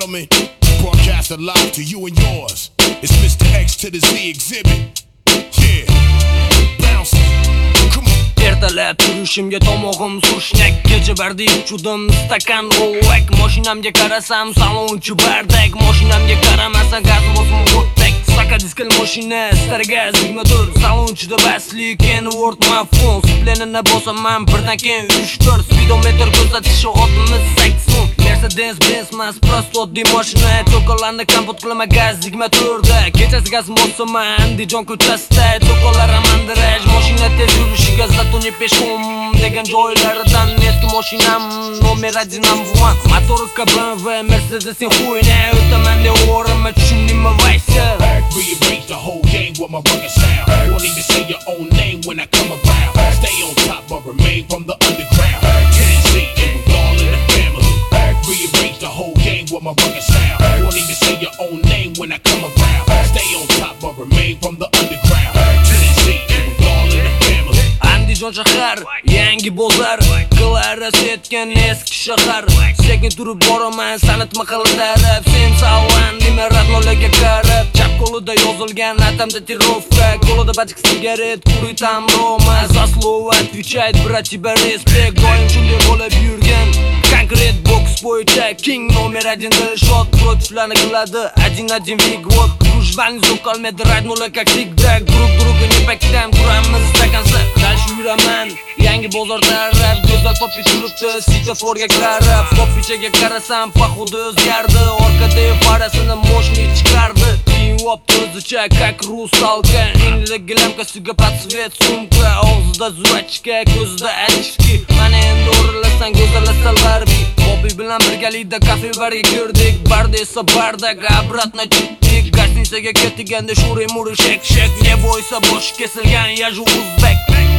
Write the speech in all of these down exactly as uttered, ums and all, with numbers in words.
gentlemen, broadcast live to you and yours. It's Mister X to the Z exhibit. Yeah, bounce. Come on. Ertalab turishimga tomog'im surishnak, kecha barda ichdim stakan ro'vak. Mashinamga qarasam salonchi bardak, mashinamga qaramasam gaz bosimi o'tdak. Sakadiskal mashina, stargaz motor, salonchida basli Kenworth mafon. Splenini bosaman birdan keyin uch to'rt speedometr ko'rsatishi otimiz sakson. Mercedes Benz mas prosto oddiy mashina, to'qonlarni kompot qilaman gaz motorda. Kechasi gaz bosaman Andijon ko'chasida, to'qonlar amandiraj, mashina tez yurishiga zato ne peshkom degan joylaridan eski mashinam nomer один ambuan. Motorka B M W Mercedes xuyna, o'taman deb o'rama tushundingmi vaysa? Rearrange the whole game with my rugged sound. Won't even say your own name when I come around. Stay on top but remain from the underground. Tennessee, we all in the family. Rearrange the whole game with my rugged sound. Won't even say your own name when I come around. Stay on top but remain from the underground. Tennessee, we all in the family. Andijon shahar, yangi bozor, qilar setgan eski shahar. Sekin turib boraman san'at mahallalari, sen salvan nima radnolaga qarab. Chap qo'lida yozilgan atamda tirovka, qo'lida bachik sigaret, kuritam Roma. За слово отвечает брат тебя респект, doim shunday bo'lib yurgan. Konkret boks bo'yicha king nomer один shot protiflarni qiladi. один-один вигвот, дружбаning zo'q qolmaydi, radnola как tigdak. Друг друга не покидаем, turamiz stakansa. Dальше yuraman, yangi bozor taraf, go'zal popi turibdi, svetoforga qarab. Popichaga qarasam, походу o'zgardi, orqada farasini moshni chiqardi. Kiyinibdi o'zicha, как rusalka, enligi lamkasiga podsvet sumka, og'zida zurachka, ko'zida achishki. Mana endi o'rinlasang go'zallasalar. Popi bilan birgalikda kafe barga kirdik, barda esa bardak, обратно chitdik. Gastinisaga ketganda shuri muri shek shek, ne bo'ysa boshi kesilgan yaju uzbek.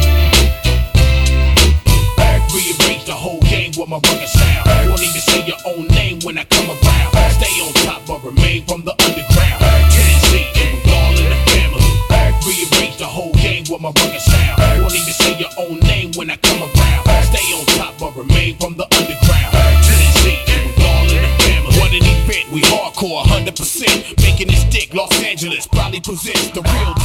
Rearrange the whole game with my rugged sound. Won't even say your own name when I come around. Stay on top but remain from the underground. Tennessee, we all in the family. Rearrange the whole game with my rugged sound. Won't even say your own name when I come around. Stay on top but remain from the underground. Tennessee, we all in the family. What an event, we hardcore one hundred percent. Making this stick, Los Angeles probably possess the real